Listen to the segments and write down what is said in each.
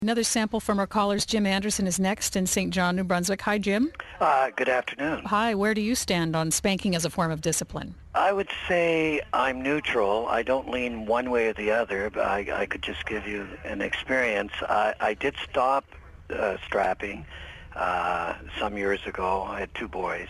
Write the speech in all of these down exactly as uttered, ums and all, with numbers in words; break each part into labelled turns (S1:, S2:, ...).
S1: Another sample from our callers. Jim Anderson is next in Saint John, New Brunswick. Hi, Jim.
S2: Uh, good afternoon.
S1: Hi, where do you stand on spanking as a form of discipline?
S2: I would say I'm neutral. I don't lean one way or the other, but I, I could just give you an experience. I, I did stop uh, strapping uh, some years ago. I had two boys.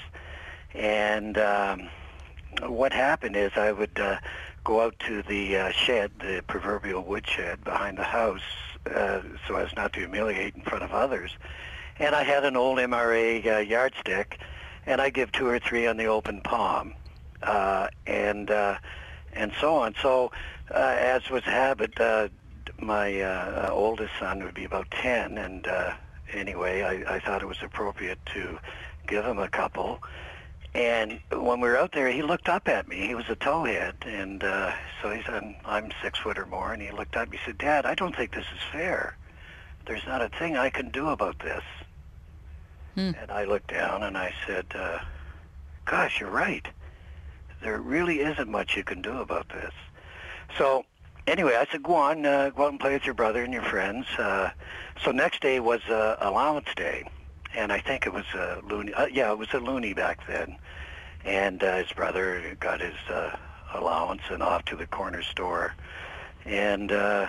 S2: And um, what happened is I would uh, go out to the uh, shed, the proverbial woodshed behind the house, uh, so as not to humiliate in front of others. And I had an old M R A uh, yardstick, and I give two or three on the open palm, uh, and uh, and so on. So, uh, as was habit, uh, my uh, oldest son would be about ten, and uh, anyway, I, I thought it was appropriate to give him a couple. And when we were out there, he looked up at me. He was a towhead, and uh, so he said, I'm six foot or more, and he looked up. He said, "Dad, I don't think this is fair. There's not a thing I can do about this." Hmm. And I looked down and I said, uh, gosh, you're right. There really isn't much you can do about this. So anyway, I said, go on, uh, go out and play with your brother and your friends. Uh, so next day was uh, allowance day. And I think it was a loony. Uh, yeah, it was a loony back then. And uh, his brother got his uh, allowance and off to the corner store. And uh,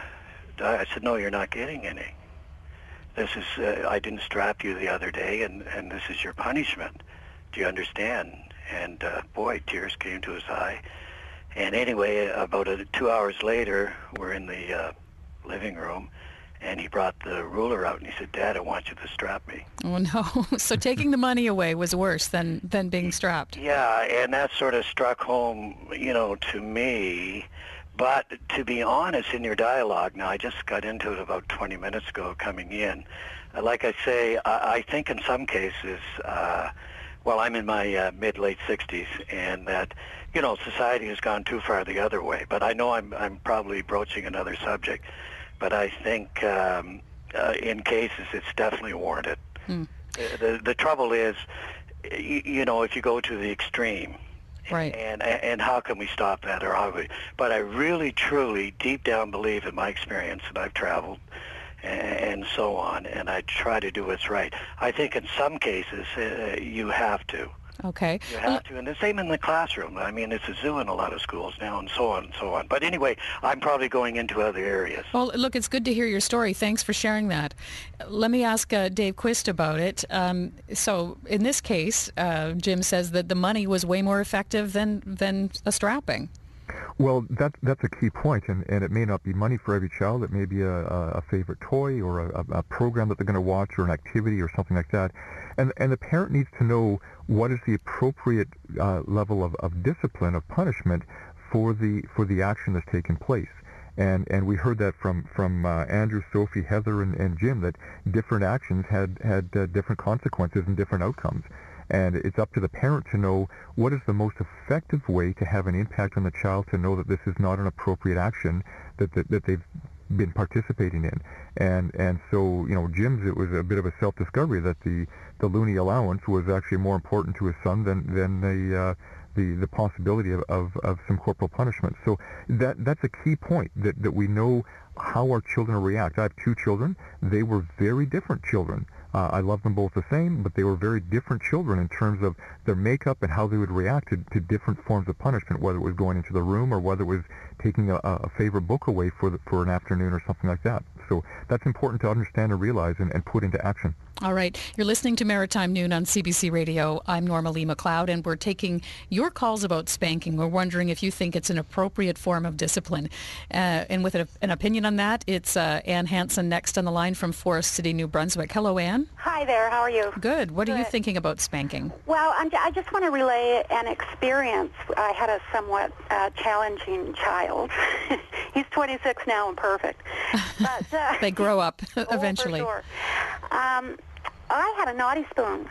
S2: I said, no, you're not getting any. This is, uh, I didn't strap you the other day, and, and this is your punishment. Do you understand? And uh, boy, tears came to his eye. And anyway, about uh, two hours later, we're in the uh, living room, and he brought the ruler out, and he said, Dad, I want you to strap me.
S1: Oh, no. So taking the money away was worse than, than being strapped.
S2: Yeah, and that sort of struck home, you know, to me. But to be honest, in your dialogue, now I just got into it about twenty minutes ago coming in. Uh, like I say, I, I think in some cases, uh, well, I'm in my uh, mid-late sixties, and that, you know, society has gone too far the other way. But I know I'm, I'm probably broaching another subject. But I think um, uh, in cases it's definitely warranted. Hmm. The, the trouble is, you, you know, if you go to the extreme,
S1: right.
S2: and, and and how can we stop that, or how we? But I really, truly, deep down believe in my experience, and I've traveled, and, and so on, and I try to do what's right. I think in some cases uh, you have to.
S1: Okay.
S2: You have to, and the same in the classroom. I mean, it's a zoo in a lot of schools now, and so on and so on. But anyway, I'm probably going into other areas.
S1: Well, look, it's good to hear your story. Thanks for sharing that. Let me ask uh, Dave Quist about it. Um, so in this case, uh, Jim says that the money was way more effective than, than a strapping.
S3: Well, that, that's a key point, and, and it may not be money for every child. It may be a, a favorite toy or a, a program that they're going to watch or an activity or something like that. And, and the parent needs to know what is the appropriate uh, level of, of discipline, of punishment for the for the action that's taken place. And and we heard that from from uh, Andrew, Sophie, Heather, and, and Jim, that different actions had had uh, different consequences and different outcomes. And it's up to the parent to know what is the most effective way to have an impact on the child, to know that this is not an appropriate action that that, that they've been participating in. And and so, you know, Jim's, it was a bit of a self-discovery that the the loony allowance was actually more important to his son than than the uh, the the possibility of, of, of some corporal punishment. So that that's a key point, that, that we know how our children react. I have two children. They were very different children. Uh, I love them both the same, but they were very different children in terms of their makeup and how they would react to, to different forms of punishment, whether it was going into the room or whether it was taking a, a favorite book away for the, for an afternoon or something like that. So that's important to understand and realize and, and put into action.
S1: All right. You're listening to Maritime Noon on C B C Radio. I'm Norma Lee MacLeod, and we're taking your calls about spanking. We're wondering if you think it's an appropriate form of discipline. Uh, and with a, an opinion on that, it's uh, Ann Hansen next on the line from Forest City, New Brunswick. Hello, Ann.
S4: Hi there. How are you?
S1: Good. What
S4: Good.
S1: are you thinking about spanking?
S4: Well, I'm, I just want to relay an experience. I had a somewhat uh, challenging child. He's twenty-six now and perfect. But, uh,
S1: they grow up eventually.
S4: Oh, for sure. Um, I had a naughty spoon,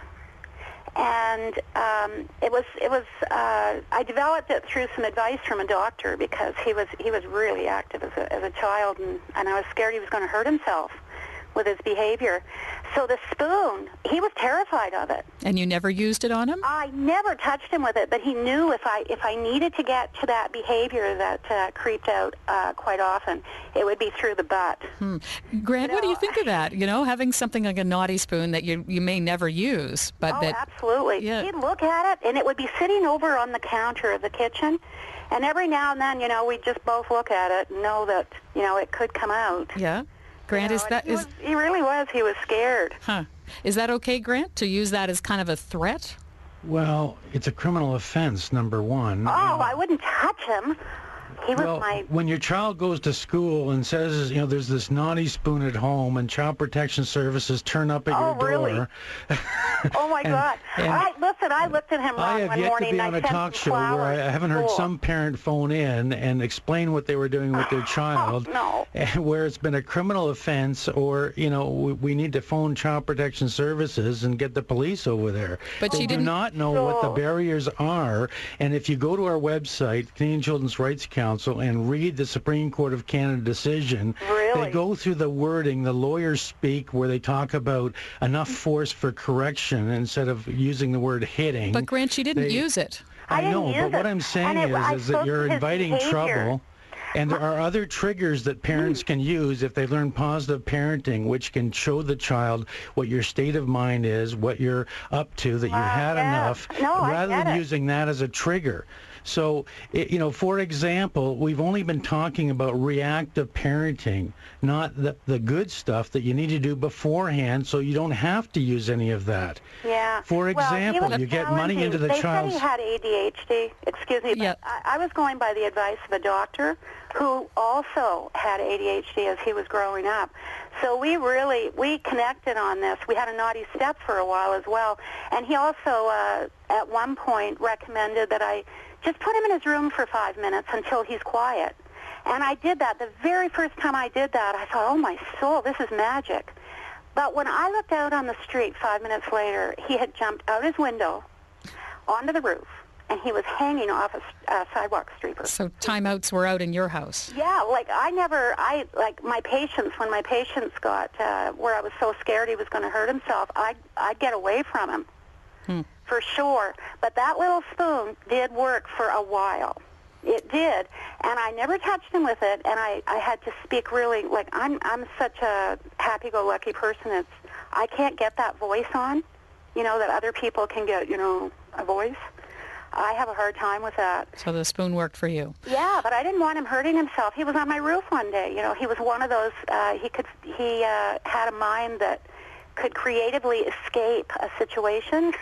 S4: and um, it was it was uh, I developed it through some advice from a doctor, because he was he was really active as a as a child, and, and I was scared he was going to hurt himself with his behavior. So the spoon, he was terrified of it.
S1: And you never used it on him?
S4: I never touched him with it, but he knew if I if I needed to get to that behavior that uh, creeped out uh, quite often, it would be through the butt.
S1: Hmm. Grant,
S4: You
S1: what do you
S4: know,
S1: think of that? You know, having something like a naughty spoon that you you may never use, but
S4: Oh,
S1: that
S4: absolutely.
S1: Yeah.
S4: He'd look at it, and it would be sitting over on the counter of the kitchen. And every now and then, you know, we'd just both look at it and know that, you know, it could come out.
S1: yeah. Grant,
S4: You
S1: is
S4: know,
S1: that
S4: and he,
S1: is
S4: was, he really was. He was scared.
S1: huh? Is that okay, Grant, to use that as kind of a threat?
S5: Well, it's a criminal offense, number one.
S4: Oh, I wouldn't touch him. He was
S5: Well,
S4: my...
S5: when your child goes to school and says, you know, there's this naughty spoon at home, and Child Protection Services turn up at
S4: Oh,
S5: your
S4: really?
S5: door.
S4: Oh, my
S5: and-
S4: God.
S5: and
S4: I, listen, I looked at him
S5: I
S4: wrong
S5: have
S4: one
S5: yet
S4: morning.
S5: to be
S4: and
S5: on
S4: I
S5: a
S4: sent
S5: talk
S4: some
S5: show where
S4: flowers
S5: I
S4: to
S5: haven't heard
S4: school.
S5: some parent phone in and explain what they were doing with their child,
S4: Oh, no.
S5: and where it's been a criminal offense, or, you know, we, we need to phone Child Protection Services and get the police over there.
S1: But
S5: they
S1: she
S5: do
S1: didn't-
S5: not know what the
S4: No.
S5: barriers are, and if you go to our website, Canadian Children's Rights Council, and read the Supreme Court of Canada decision,
S4: Really?
S5: they go through the wording, the lawyers speak, where they talk about enough force for correction instead of using the word hitting.
S1: But Grant, she didn't
S5: They-
S1: use it.
S4: I
S5: I
S4: didn't
S5: know,
S4: use
S5: but what
S4: it.
S5: I'm saying
S4: And it- I
S5: is, is that
S4: spoke
S5: you're
S4: to his
S5: inviting
S4: behavior.
S5: trouble, and there are other triggers that parents can use if they learn positive parenting, which can show the child what your state of mind is, what you're up to, that you
S4: Wow,
S5: had
S4: yeah.
S5: enough,
S4: No, I
S5: rather
S4: get
S5: than
S4: it.
S5: using that as a trigger. So, it, you know, for example, we've only been talking about reactive parenting, not the, the good stuff that you need to do beforehand so you don't have to use any of that.
S4: Yeah.
S5: For
S4: Well, he
S5: example,
S4: was
S5: you get money
S4: challenging.
S5: into the
S4: they
S5: child's...
S4: said he had A D H D. Excuse me, but
S1: Yeah.
S4: I, I was going by the advice of a doctor who also had A D H D as he was growing up. So we really, we connected on this. We had a naughty step for a while as well. And he also, uh, at one point, recommended that I just put him in his room for five minutes until he's quiet. And I did that. The very first time I did that, I thought, oh, my soul, this is magic. But when I looked out on the street five minutes later, he had jumped out his window onto the roof, and he was hanging off a uh, sidewalk streaker.
S1: So timeouts were out in your house.
S4: Yeah, like I never, I, like my patients, when my patients got uh, where I was so scared he was going to hurt himself, I'd, I'd get away from him,
S1: Hmm.
S4: for sure. But that little spoon did work for a while. It did, and I never touched him with it, and I, I had to speak really, like, I'm I'm such a happy-go-lucky person, it's, I can't get that voice on, you know, that other people can get, you know, a voice. I have a hard time with that.
S1: So the spoon worked for you.
S4: Yeah, but I didn't want him hurting himself. He was on my roof one day. You know, he was one of those. Uh, he could. He uh, had a mind that could creatively escape a situation.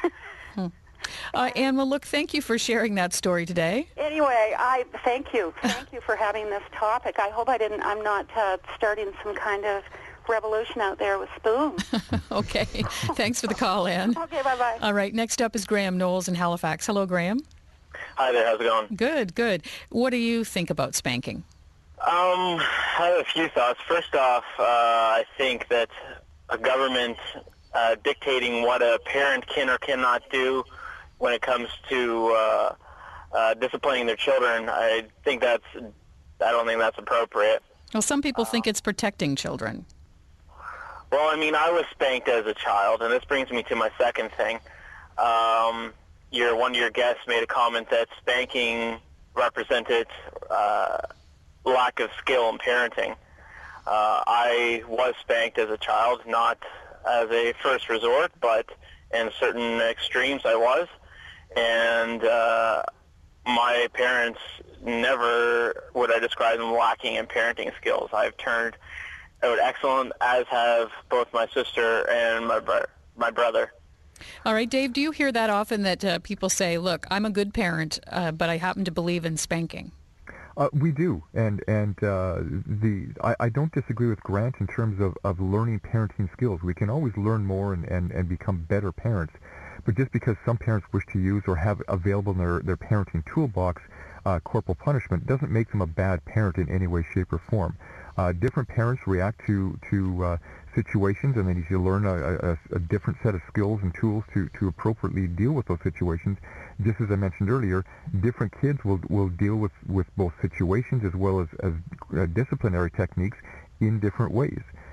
S1: Uh, Anne, well, look, thank you for sharing that story today.
S4: Anyway, I thank you. Thank you for having this topic. I hope I didn't. I'm not uh, starting some kind of revolution out there with spoons.
S1: Okay. Thanks for the call, Anne.
S4: Okay, bye bye.
S1: All right. Next up is Graham Knowles in Halifax. Hello, Graham.
S6: Hi there, how's it going?
S1: Good, good. What do you think about spanking?
S6: Um, I have a few thoughts. First off, uh, I think that a government uh, dictating what a parent can or cannot do when it comes to uh, uh, disciplining their children, I think that's, I don't think that's appropriate.
S1: Well, some people think it's protecting children.
S6: Well, I mean, I was spanked as a child, and this brings me to my second thing. Um, your one of your guests made a comment that spanking represented uh, lack of skill in parenting. Uh, I was spanked as a child, not as a first resort, but in certain extremes I was. And uh, my parents never would I describe them lacking in parenting skills. I've turned out excellent, as have both my sister and my bro- my brother.
S1: All right, Dave, do you hear that often, that uh, people say, look, I'm a good parent, uh, but I happen to believe in spanking?
S3: Uh, we do, and and uh, the I, I don't disagree with Grant in terms of, of learning parenting skills. We can always learn more and, and, and become better parents. But just because some parents wish to use or have available in their, their parenting toolbox uh, corporal punishment doesn't make them a bad parent in any way, shape, or form. Uh, different parents react to to uh, situations, and they need to learn a, a, a different set of skills and tools to, to appropriately deal with those situations. Just as I mentioned earlier, different kids will will deal with, with both situations as well as, as uh, disciplinary techniques in different ways.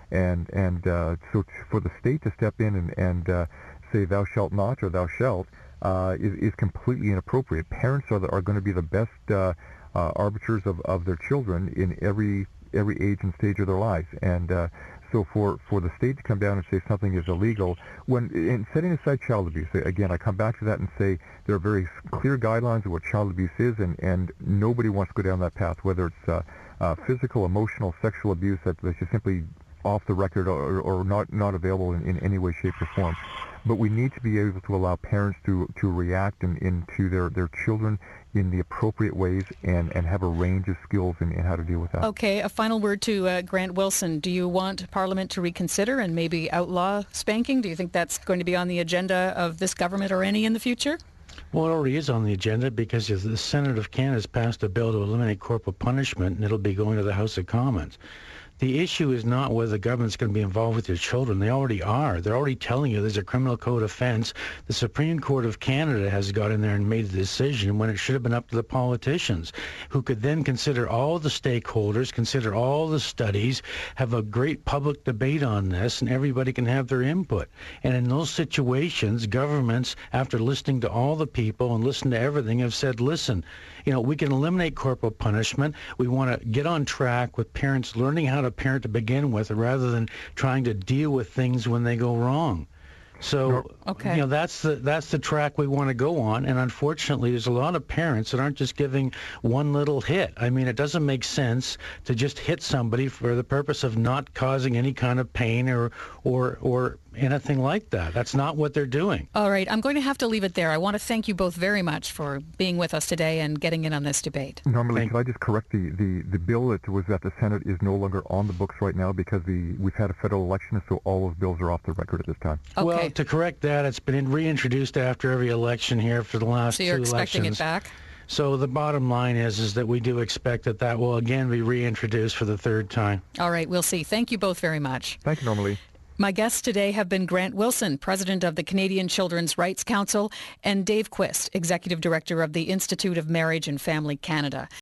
S3: And and uh, so t- for the state to step in and, and uh, say thou shalt not or thou shalt uh, is, is completely inappropriate. Parents are, the, are going to be the best uh, uh, arbiters of, of their children in every every age and stage of their lives. And uh, so for, for the state to come down and say something is illegal, when in setting aside child abuse, again, I come back to that and say there are very clear guidelines of what child abuse is, and, and nobody wants to go down that path, whether it's uh, uh, physical, emotional, sexual abuse that, that's just simply off the record or, or not, not available in, in any way, shape, or form. But we need to be able to allow parents to, to react in, into their, their children in the appropriate ways and, and have a range of skills in, in how to deal with that.
S1: Okay, a final word to uh, Grant Wilson. Do you want Parliament to reconsider and maybe outlaw spanking? Do you think that's going to be on the agenda of this government or any in the future?
S5: Well, it already is on the agenda because the Senate of Canada has passed a bill to eliminate corporal punishment, and it'll be going to the House of Commons. The issue is not whether the government's going to be involved with your children. They already are. They're already telling you there's a criminal code offense. The Supreme Court of Canada has got in there and made the decision when it should have been up to the politicians, who could then consider all the stakeholders, consider all the studies, have a great public debate on this, and everybody can have their input. And in those situations, governments, after listening to all the people and listening to everything, have said, listen, you know, we can eliminate corporal punishment. We want to get on track with parents learning how to parent to begin with rather than trying to deal with things when they go wrong. So,
S1: okay.
S5: you know, that's the that's the track we want to go on. And unfortunately, there's a lot of parents that aren't just giving one little hit. I mean, it doesn't make sense to just hit somebody for the purpose of not causing any kind of pain or or or anything like that. That's not what they're doing.
S1: All right, I'm going to have to leave it there. I want to thank you both very much for being with us today and getting in on this debate.
S3: Normally,
S5: Thank-
S3: could I just correct the, the, the bill that was at the Senate is no longer on the books right now because the we've had a federal election, so all those bills are off the record at this time.
S1: Okay.
S5: Well, to correct that, it's been reintroduced after every election here for the last
S1: So you're
S5: two
S1: expecting
S5: elections.
S1: it back?
S5: So the bottom line is is that we do expect that that will again be reintroduced for the third time.
S1: All right, we'll see. Thank you both very much.
S3: Thank you, Normally.
S1: My guests today have been Grant Wilson, President of the Canadian Children's Rights Council, and Dave Quist, Executive Director of the Institute of Marriage and Family Canada.